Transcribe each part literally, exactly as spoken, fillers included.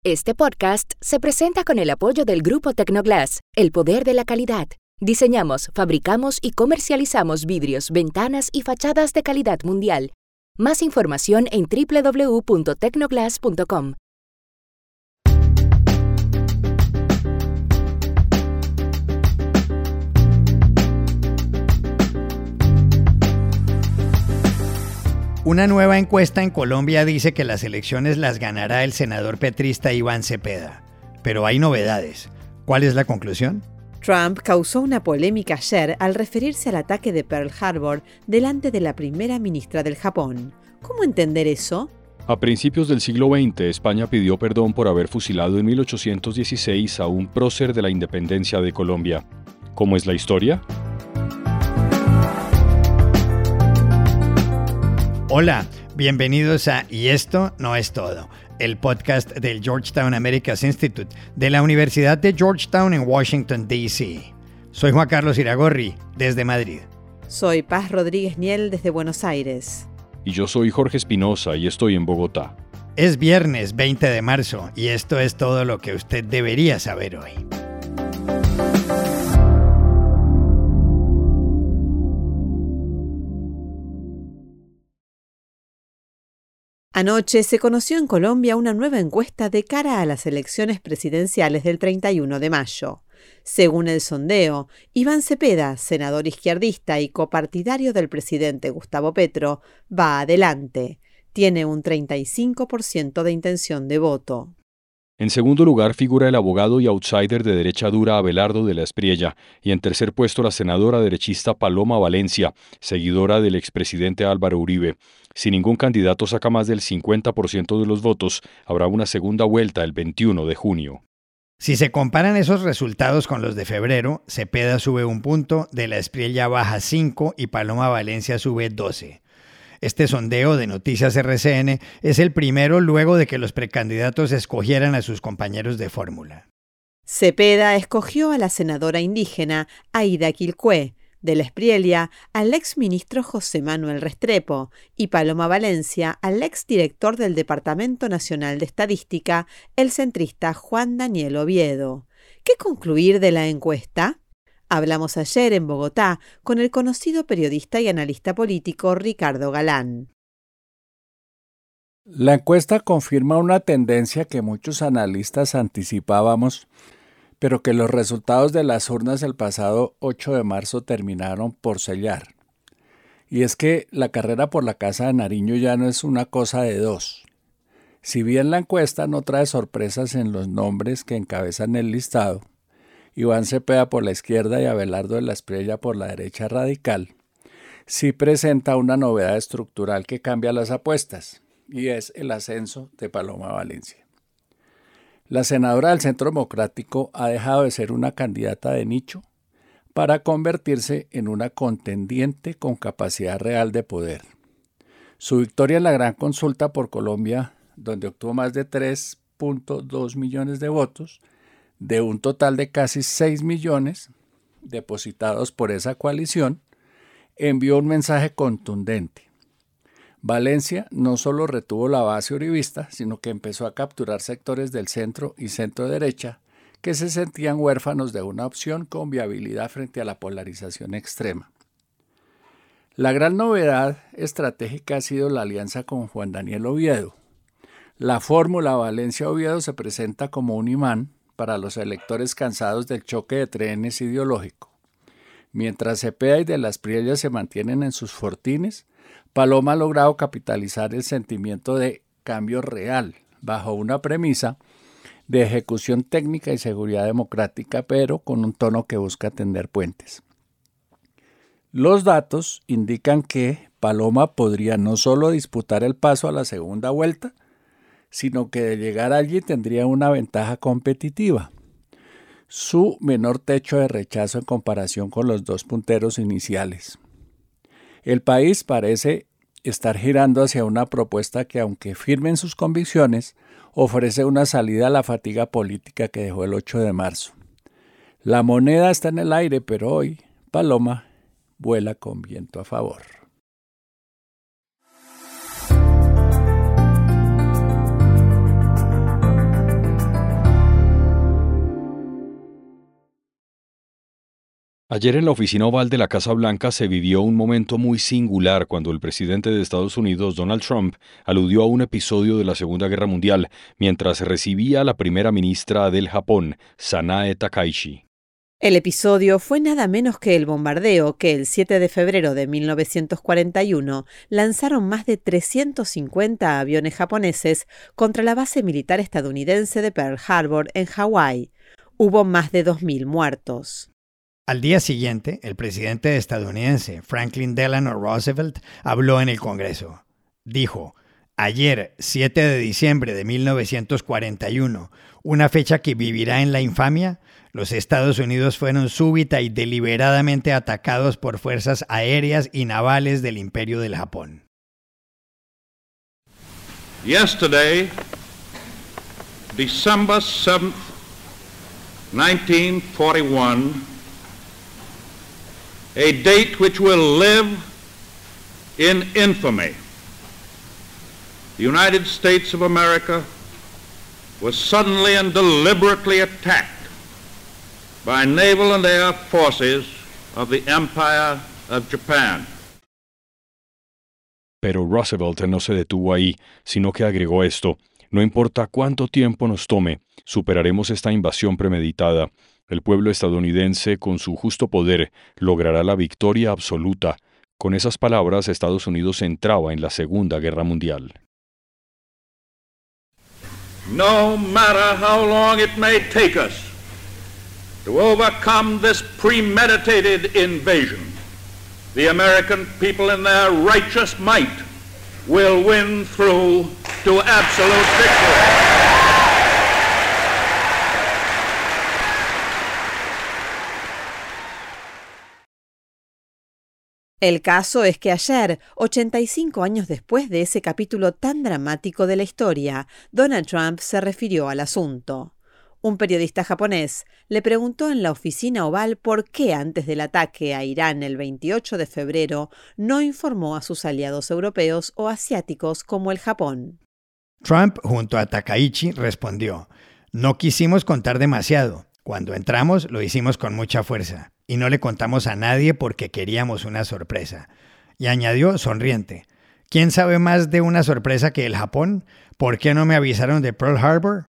Este podcast se presenta con el apoyo del Grupo Tecnoglass, el poder de la calidad. Diseñamos, fabricamos y comercializamos vidrios, ventanas y fachadas de calidad mundial. Más información en doble u doble u doble u punto tecnoglass punto com. Una nueva encuesta en Colombia dice que las elecciones las ganará el senador petrista Iván Cepeda. Pero hay novedades. ¿Cuál es la conclusión? Trump causó una polémica ayer al referirse al ataque de Pearl Harbor delante de la primera ministra del Japón. ¿Cómo entender eso? A principios del siglo veinte, España pidió perdón por haber fusilado en mil ochocientos dieciséis a un prócer de la independencia de Colombia. ¿Cómo es la historia? Hola, bienvenidos a Y esto no es todo, el podcast del Georgetown Americas Institute de la Universidad de Georgetown en Washington, D C Soy Juan Carlos Iragorri, desde Madrid. Soy Paz Rodríguez Niel, desde Buenos Aires. Y yo soy Jorge Espinosa y estoy en Bogotá. Es viernes veinte de marzo y esto es todo lo que usted debería saber hoy. Anoche se conoció en Colombia una nueva encuesta de cara a las elecciones presidenciales del treinta y uno de mayo. Según el sondeo, Iván Cepeda, senador izquierdista y copartidario del presidente Gustavo Petro, va adelante. Tiene un treinta y cinco por ciento de intención de voto. En segundo lugar figura el abogado y outsider de derecha dura Abelardo de la Espriella, y en tercer puesto la senadora derechista Paloma Valencia, seguidora del expresidente Álvaro Uribe. Si ningún candidato saca más del cincuenta por ciento de los votos, habrá una segunda vuelta el veintiuno de junio. Si se comparan esos resultados con los de febrero, Cepeda sube un punto, de la Espriella baja cinco y Paloma Valencia sube doce. Este sondeo de Noticias R C N es el primero luego de que los precandidatos escogieran a sus compañeros de fórmula. Cepeda escogió a la senadora indígena Aida Quilcué, de la Espriella al exministro José Manuel Restrepo y Paloma Valencia al exdirector del Departamento Nacional de Estadística, el centrista Juan Daniel Oviedo. ¿Qué concluir de la encuesta? Hablamos ayer en Bogotá con el conocido periodista y analista político Ricardo Galán. La encuesta confirma una tendencia que muchos analistas anticipábamos, pero que los resultados de las urnas el pasado ocho de marzo terminaron por sellar. Y es que la carrera por la Casa de Nariño ya no es una cosa de dos. Si bien la encuesta no trae sorpresas en los nombres que encabezan el listado, Iván Cepeda por la izquierda y Abelardo de la Espriella por la derecha radical, sí presenta una novedad estructural que cambia las apuestas, y es el ascenso de Paloma Valencia. La senadora del Centro Democrático ha dejado de ser una candidata de nicho para convertirse en una contendiente con capacidad real de poder. Su victoria en la gran consulta por Colombia, donde obtuvo más de tres punto dos millones de votos, de un total de casi seis millones depositados por esa coalición, envió un mensaje contundente. Valencia no solo retuvo la base uribista, sino que empezó a capturar sectores del centro y centro derecha que se sentían huérfanos de una opción con viabilidad frente a la polarización extrema. La gran novedad estratégica ha sido la alianza con Juan Daniel Oviedo. La fórmula Valencia-Oviedo se presenta como un imán para los electores cansados del choque de trenes ideológico. Mientras Cepeda y de la Espriella se mantienen en sus fortines, Paloma ha logrado capitalizar el sentimiento de cambio real, bajo una premisa de ejecución técnica y seguridad democrática, pero con un tono que busca tender puentes. Los datos indican que Paloma podría no solo disputar el paso a la segunda vuelta, sino que de llegar allí tendría una ventaja competitiva. Su menor techo de rechazo en comparación con los dos punteros iniciales. El país parece estar girando hacia una propuesta que, aunque firme en sus convicciones, ofrece una salida a la fatiga política que dejó el ocho de marzo. La moneda está en el aire, pero hoy Paloma vuela con viento a favor. Ayer en la oficina oval de la Casa Blanca se vivió un momento muy singular cuando el presidente de Estados Unidos, Donald Trump, aludió a un episodio de la Segunda Guerra Mundial mientras recibía a la primera ministra del Japón, Sanae Takaichi. El episodio fue nada menos que el bombardeo que el siete de febrero de mil novecientos cuarenta y uno lanzaron más de trescientos cincuenta aviones japoneses contra la base militar estadounidense de Pearl Harbor en Hawái. Hubo más de dos mil muertos. Al día siguiente, el presidente estadounidense Franklin Delano Roosevelt habló en el Congreso. Dijo: ayer, siete de diciembre de mil novecientos cuarenta y uno, una fecha que vivirá en la infamia, los Estados Unidos fueron súbita y deliberadamente atacados por fuerzas aéreas y navales del Imperio del Japón. Yesterday, December seventh, nineteen forty-one, a date which will live in infamy. The United States of America was suddenly and deliberately attacked by naval and air forces of the Empire of Japan. Pero Roosevelt no se detuvo ahí, sino que agregó esto: no importa cuánto tiempo nos tome, superaremos esta invasión premeditada. El pueblo estadounidense, con su justo poder, logrará la victoria absoluta. Con esas palabras, Estados Unidos entraba en la Segunda Guerra Mundial. No matter how long it may take us to overcome this premeditated invasion, the American people in their righteous might will win through to absolute victory. El caso es que ayer, ochenta y cinco años después de ese capítulo tan dramático de la historia, Donald Trump se refirió al asunto. Un periodista japonés le preguntó en la oficina oval por qué antes del ataque a Irán el veintiocho de febrero no informó a sus aliados europeos o asiáticos como el Japón. Trump, junto a Takaichi, respondió: no quisimos contar demasiado. Cuando entramos, lo hicimos con mucha fuerza. Y no le contamos a nadie porque queríamos una sorpresa. Y añadió, sonriente: ¿quién sabe más de una sorpresa que el Japón? ¿Por qué no me avisaron de Pearl Harbor?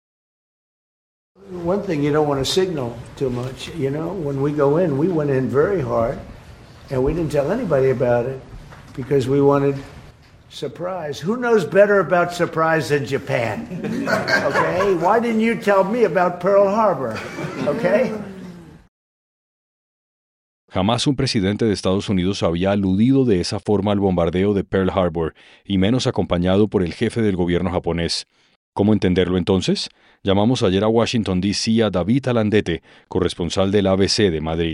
One thing you don't want to signal too much, you know, when we go in, we went in very hard and we didn't tell anybody about it because we wanted surprise. Who knows better about surprise than Japan? Okay? Why didn't you tell me about Pearl Harbor? Okay? Jamás un presidente de Estados Unidos había aludido de esa forma al bombardeo de Pearl Harbor, y menos acompañado por el jefe del gobierno japonés. ¿Cómo entenderlo entonces? Llamamos ayer a Washington, D C a David Alandete, corresponsal del A B C de Madrid.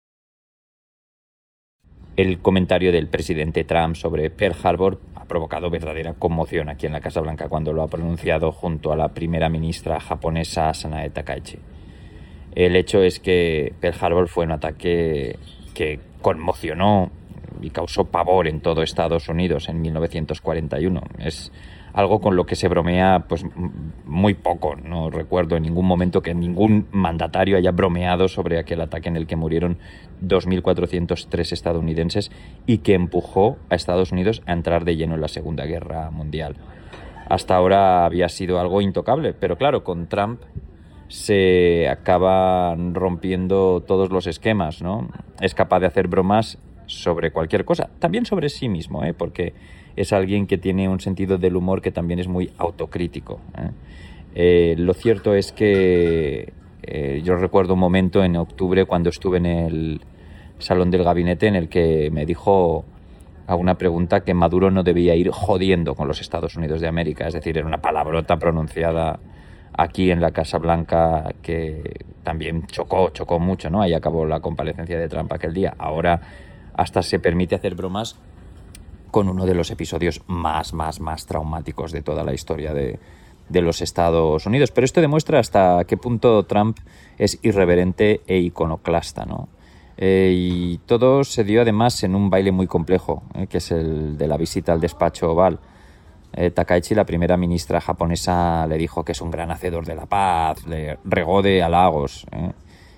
El comentario del presidente Trump sobre Pearl Harbor ha provocado verdadera conmoción aquí en la Casa Blanca cuando lo ha pronunciado junto a la primera ministra japonesa Sanae Takaichi. El hecho es que Pearl Harbor fue un ataque que conmocionó y causó pavor en todo Estados Unidos en mil novecientos cuarenta y uno. Es algo con lo que se bromea pues muy poco. No recuerdo en ningún momento que ningún mandatario haya bromeado sobre aquel ataque en el que murieron dos mil cuatrocientos tres estadounidenses y que empujó a Estados Unidos a entrar de lleno en la Segunda Guerra Mundial. Hasta ahora había sido algo intocable, pero claro, con Trump se acaban rompiendo todos los esquemas, ¿no? Es capaz de hacer bromas sobre cualquier cosa, también sobre sí mismo, ¿eh? Porque es alguien que tiene un sentido del humor que también es muy autocrítico, ¿eh? Eh, lo cierto es que eh, yo recuerdo un momento en octubre cuando estuve en el salón del gabinete en el que me dijo a una pregunta que Maduro no debía ir jodiendo con los Estados Unidos de América, es decir, era una palabrota pronunciada aquí en la Casa Blanca que también chocó, chocó mucho, ¿no? Ahí acabó la comparecencia de Trump aquel día. Ahora hasta se permite hacer bromas con uno de los episodios más, más, más traumáticos de toda la historia de, de los Estados Unidos. Pero esto demuestra hasta qué punto Trump es irreverente e iconoclasta, ¿no? Eh, y todo se dio además en un baile muy complejo, eh, que es el de la visita al despacho oval. Eh, Takaichi, la primera ministra japonesa, le dijo que es un gran hacedor de la paz, le regó de halagos, ¿eh?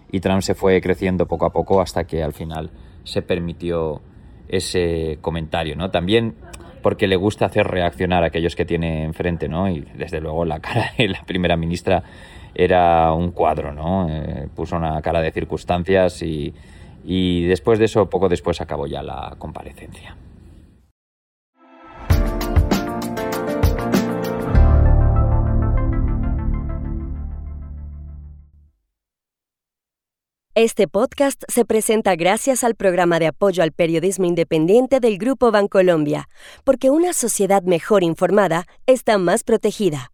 y Trump se fue creciendo poco a poco hasta que al final se permitió ese comentario, ¿no? También porque le gusta hacer reaccionar a aquellos que tiene enfrente, ¿no? Y desde luego la cara de la primera ministra era un cuadro, ¿no? Eh, puso una cara de circunstancias y, y después de eso, poco después acabó ya la comparecencia. Este podcast se presenta gracias al programa de apoyo al periodismo independiente del Grupo Bancolombia, porque una sociedad mejor informada está más protegida.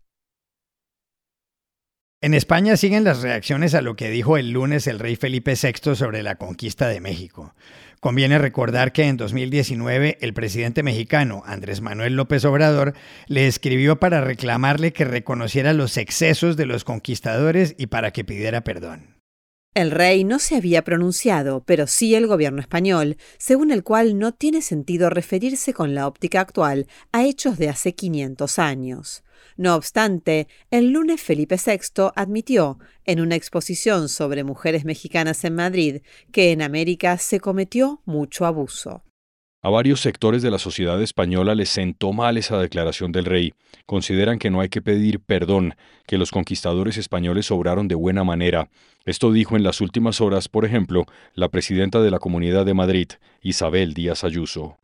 En España siguen las reacciones a lo que dijo el lunes el rey Felipe sexto sobre la conquista de México. Conviene recordar que en dos mil diecinueve el presidente mexicano Andrés Manuel López Obrador le escribió para reclamarle que reconociera los excesos de los conquistadores y para que pidiera perdón. El rey no se había pronunciado, pero sí el gobierno español, según el cual no tiene sentido referirse con la óptica actual a hechos de hace quinientos años. No obstante, el lunes Felipe sexto admitió, en una exposición sobre mujeres mexicanas en Madrid, que en América se cometió mucho abuso. A varios sectores de la sociedad española les sentó mal esa declaración del rey. Consideran que no hay que pedir perdón, que los conquistadores españoles obraron de buena manera. Esto dijo en las últimas horas, por ejemplo, la presidenta de la Comunidad de Madrid, Isabel Díaz Ayuso.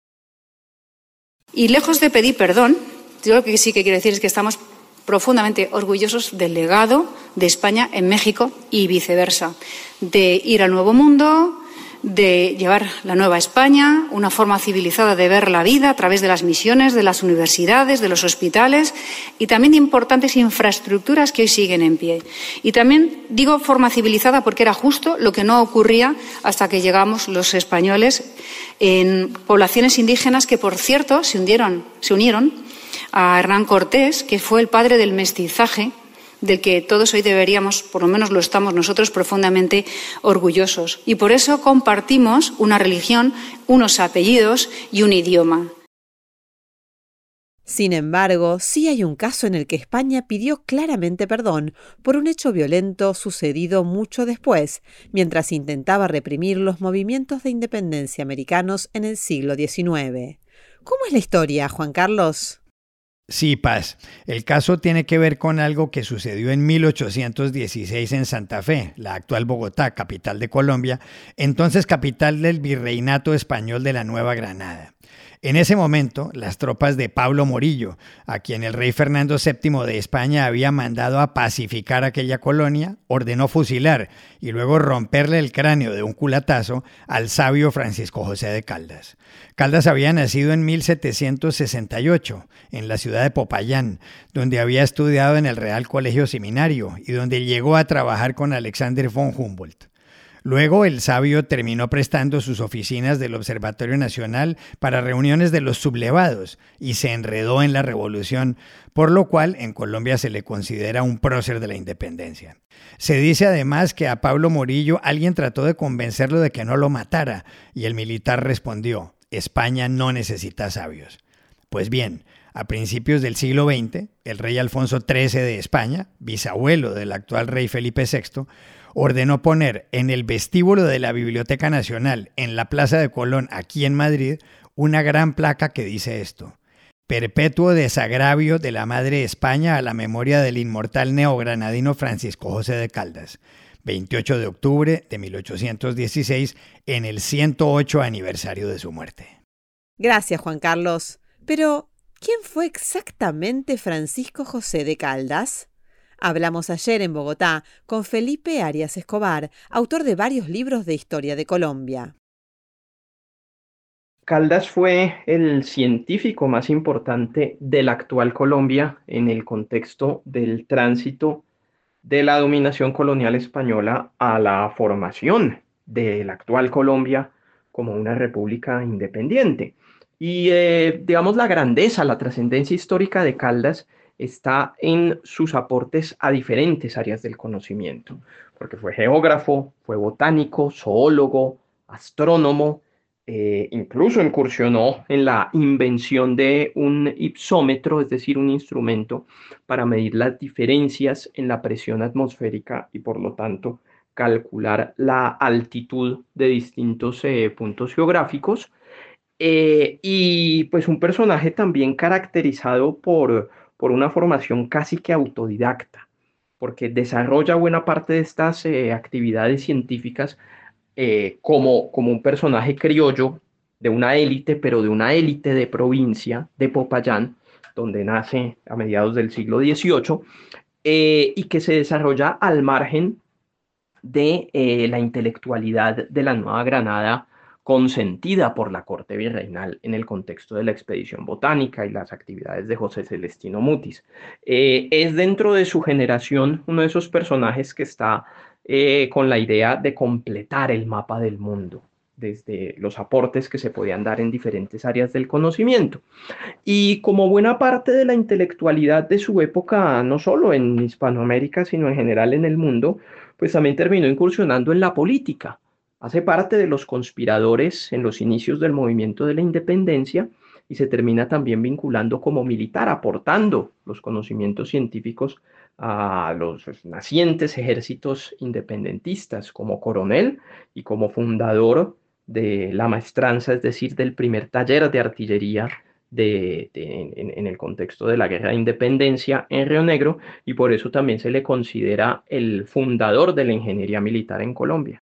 Y lejos de pedir perdón, yo lo que sí que quiero decir es que estamos profundamente orgullosos del legado de España en México y viceversa, de ir al Nuevo Mundo, de llevar la nueva España, una forma civilizada de ver la vida a través de las misiones, de las universidades, de los hospitales y también de importantes infraestructuras que hoy siguen en pie. Y también digo forma civilizada porque era justo lo que no ocurría hasta que llegamos los españoles en poblaciones indígenas que, por cierto, se unieron, se unieron a Hernán Cortés, que fue el padre del mestizaje, del que todos hoy deberíamos, por lo menos lo estamos nosotros, profundamente orgullosos. Y por eso compartimos una religión, unos apellidos y un idioma. Sin embargo, sí hay un caso en el que España pidió claramente perdón por un hecho violento sucedido mucho después, mientras intentaba reprimir los movimientos de independencia americanos en el siglo diecinueve. ¿Cómo es la historia, Juan Carlos? Sí, Paz. El caso tiene que ver con algo que sucedió en mil ochocientos dieciséis en Santa Fe, la actual Bogotá, capital de Colombia, entonces capital del Virreinato Español de la Nueva Granada. En ese momento, las tropas de Pablo Morillo, a quien el rey Fernando séptimo de España había mandado a pacificar aquella colonia, ordenó fusilar y luego romperle el cráneo de un culatazo al sabio Francisco José de Caldas. Caldas había nacido en mil setecientos sesenta y ocho, en la ciudad de Popayán, donde había estudiado en el Real Colegio Seminario y donde llegó a trabajar con Alexander von Humboldt. Luego el sabio terminó prestando sus oficinas del Observatorio Nacional para reuniones de los sublevados y se enredó en la revolución, por lo cual en Colombia se le considera un prócer de la independencia. Se dice además que a Pablo Morillo alguien trató de convencerlo de que no lo matara y el militar respondió: España no necesita sabios. Pues bien, a principios del siglo veinte, el rey Alfonso trece de España, bisabuelo del actual rey Felipe sexto, ordenó poner en el vestíbulo de la Biblioteca Nacional, en la Plaza de Colón, aquí en Madrid, una gran placa que dice esto: Perpetuo desagravio de la Madre España a la memoria del inmortal neogranadino Francisco José de Caldas, veintiocho de octubre de mil ochocientos dieciséis, en el ciento ocho aniversario de su muerte. Gracias, Juan Carlos. Pero, ¿quién fue exactamente Francisco José de Caldas? Hablamos ayer en Bogotá con Felipe Arias Escobar, autor de varios libros de historia de Colombia. Caldas fue el científico más importante de la actual Colombia en el contexto del tránsito de la dominación colonial española a la formación de la actual Colombia como una república independiente. Y eh, digamos la grandeza, la trascendencia histórica de Caldas está en sus aportes a diferentes áreas del conocimiento, porque fue geógrafo, fue botánico, zoólogo, astrónomo, eh, incluso incursionó en la invención de un ipsómetro, es decir, un instrumento para medir las diferencias en la presión atmosférica y por lo tanto calcular la altitud de distintos eh, puntos geográficos. Eh, y pues un personaje también caracterizado por, por una formación casi que autodidacta, porque desarrolla buena parte de estas eh, actividades científicas eh, como, como un personaje criollo de una élite, pero de una élite de provincia, de Popayán, donde nace a mediados del siglo dieciocho, eh, y que se desarrolla al margen de eh, la intelectualidad de la Nueva Granada, consentida por la corte virreinal en el contexto de la expedición botánica y las actividades de José Celestino Mutis. Eh, es dentro de su generación uno de esos personajes que está eh, con la idea de completar el mapa del mundo, desde los aportes que se podían dar en diferentes áreas del conocimiento. Y como buena parte de la intelectualidad de su época, no solo en Hispanoamérica, sino en general en el mundo, pues también terminó incursionando en la política. Hace parte de los conspiradores en los inicios del movimiento de la independencia y se termina también vinculando como militar, aportando los conocimientos científicos a los nacientes ejércitos independentistas como coronel y como fundador de la maestranza, es decir, del primer taller de artillería de, de, en, en el contexto de la Guerra de Independencia en Río Negro, y por eso también se le considera el fundador de la ingeniería militar en Colombia.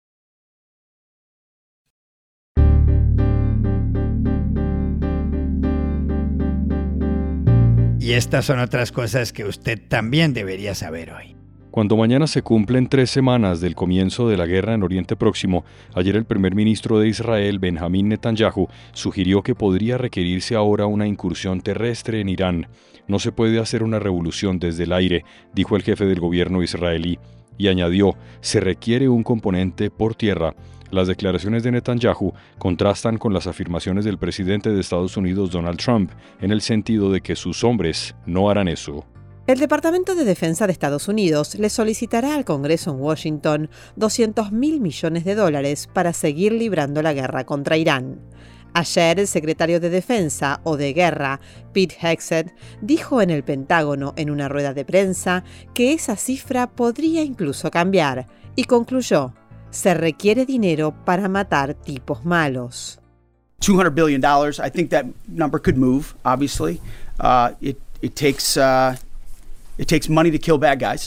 Y estas son otras cosas que usted también debería saber hoy. Cuando mañana se cumplen tres semanas del comienzo de la guerra en Oriente Próximo, ayer el primer ministro de Israel, Benjamín Netanyahu, sugirió que podría requerirse ahora una incursión terrestre en Irán. No se puede hacer una revolución desde el aire, dijo el jefe del gobierno israelí, y añadió, se requiere un componente por tierra. Las declaraciones de Netanyahu contrastan con las afirmaciones del presidente de Estados Unidos, Donald Trump, en el sentido de que sus hombres no harán eso. El Departamento de Defensa de Estados Unidos le solicitará al Congreso en Washington doscientos mil millones de dólares para seguir librando la guerra contra Irán. Ayer, el secretario de Defensa o de Guerra, Pete Hegseth, dijo en el Pentágono en una rueda de prensa que esa cifra podría incluso cambiar y concluyó: se requiere dinero para matar tipos malos. two hundred billion dollars, I think that number could move, obviously. Uh, it, it takes, uh, it takes money to kill bad guys.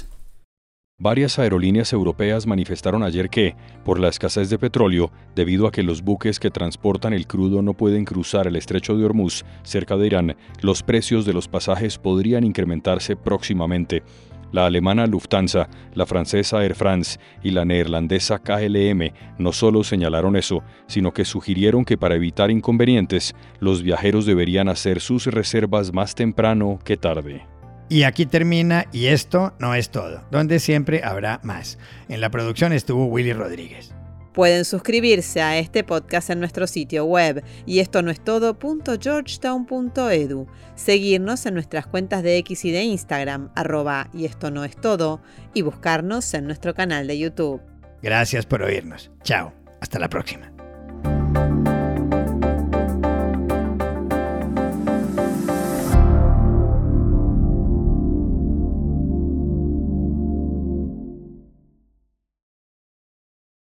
Varias aerolíneas europeas manifestaron ayer que, por la escasez de petróleo, debido a que los buques que transportan el crudo no pueden cruzar el estrecho de Hormuz, cerca de Irán, los precios de los pasajes podrían incrementarse próximamente. La alemana Lufthansa, la francesa Air France y la neerlandesa K L M no solo señalaron eso, sino que sugirieron que para evitar inconvenientes, los viajeros deberían hacer sus reservas más temprano que tarde. Y aquí termina Y esto no es todo, donde siempre habrá más. En la producción estuvo Willy Rodríguez. Pueden suscribirse a este podcast en nuestro sitio web y esto no es todo punto georgetown punto edu, seguirnos en nuestras cuentas de X y de Instagram, arroba y esto no es todo, y buscarnos en nuestro canal de YouTube. Gracias por oírnos. Chao. Hasta la próxima.